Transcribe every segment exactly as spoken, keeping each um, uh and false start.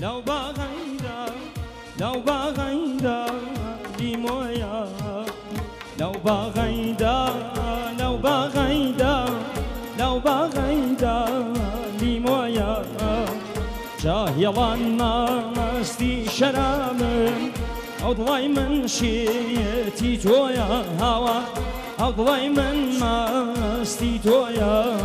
لو بغيدا لو بغيدا لمويا لو بغيدا لو بغيدا لو بغيدا لمويا جاهل الناس في شراب أو ضوي من شيتي تويا هوا أو ضوي من ماستي تويا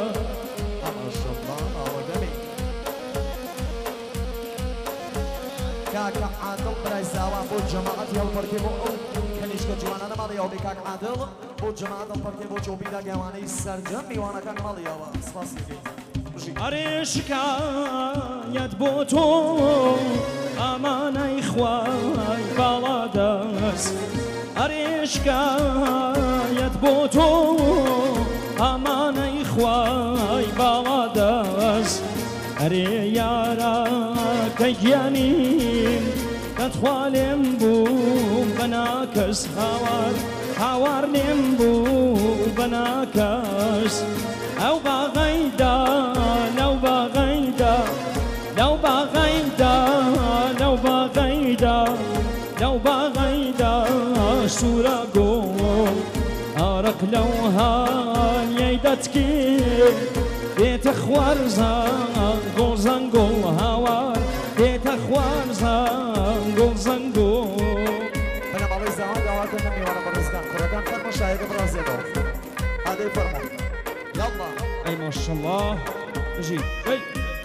كاك عادل براي زاوا بو جماعة يا البركي بو كنيش كجوانا نمالي يا بكاك عادل بو جماعة البركي بو جو بيدا جواني السرجم ميوانا كان مالي يا سباسي أريشكا يدبوتو أمان إخواي بلادس أريشكا يدبوتو أمان إخواي بلادس أري يارا كيانين كتخوى لمبو بناكس هوار هوار لمبو بناكس أو بغيدا لو بغيدا لو بغيدا لو بغيدا لو بغيدا سورة قوم أرق لوها يدتكي بيت أخوار زنقل زنقل هوار بيت أخوار زنقل زنقل أنا بعضي الزمان قواتنا ميوانا برزقان خرقان كان مشاهد برازيلو هذا يفرمو يلا أي ما شاء الله جي أي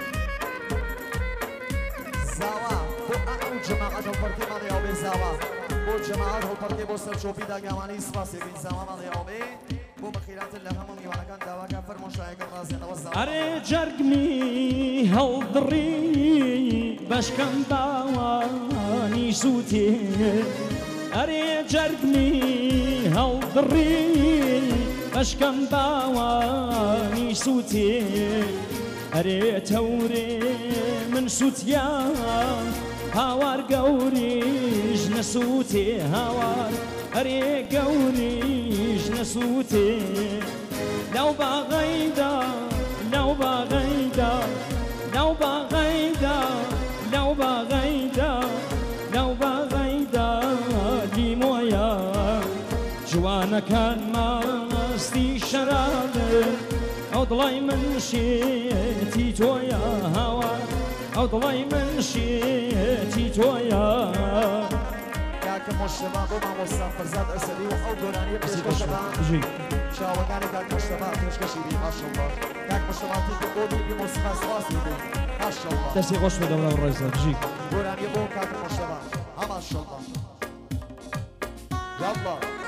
زاوا بو أو جماعة البركي مالي أو بي زاوا بو جماعة البركي بو سرشوبي دا قواني سباسي بي زاوا مالي أو بي بو بخيرات الله هم ميوانا كان داوا كان فرمو شاهد برازيلو والزاوا أري جرقني هالضري باش كان باواني سوتي أري جرقني هالضري باش كان باواني سوتي أري توري من سوتيا هاوار قوريج نسوتي هاوار أري قوريج نسوتي لو بغيدا لو بغيدا لو بغيدا لو بغيدا لو بغيدا لي مويا جوانا كان ماستي شراب أو ضلي من شيتي تويا هوا أو ضلي من شيتي تويا كاك مشتبه بما مصطفى زاد أسدي وأو دوراني بسيط شباب جي شاوة كاني كاك مشتبه تشكشي بي ما شاء الله كاك مشتبه تيجي قولي بمصطفى سواسي بي ما شاء الله تسي غش في دولة الرئيسة جي دوراني بو كاك مشتبه ما شاء الله يلا